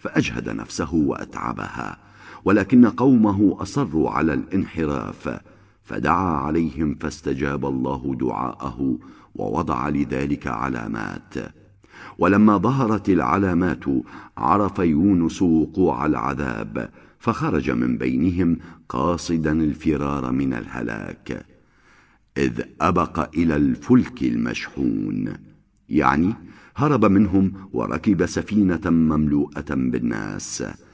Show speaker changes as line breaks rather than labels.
فأجهد نفسه وأتعبها، ولكن قومه أصروا على الانحراف، فدعا عليهم فاستجاب الله دعاءه ووضع لذلك علامات. ولما ظهرت العلامات عرف يونس وقوع العذاب، فخرج من بينهم قاصدا الفرار من الهلاك، إذ أبق إلى الفلك المشحون، يعني هرب منهم وركب سفينة مملوءة بالناس.